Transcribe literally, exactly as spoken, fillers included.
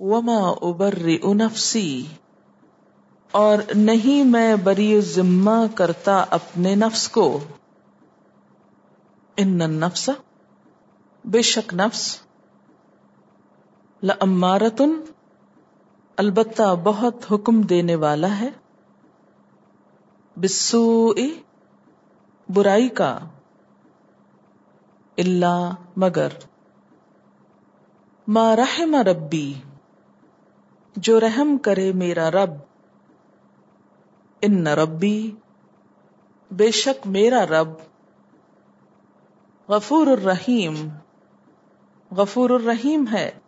वमा उबर्रिउ नफ्सी, और नहीं मैं बरी जिम्मा करता अपने नफ्स को। इन्नन नफ्सा, बेशक नफ्स, लअम्मारतुन, अलबत्ता बहुत हुक्म देने वाला है, बिस्सूई, बुराई का, इल्ला मगर, मा रहम रब्बी, जो रहम करे मेरा रब, इन्न रब्बी, बेशक मेरा रब, गफूरुर रहीम, गफूरुर रहीम है।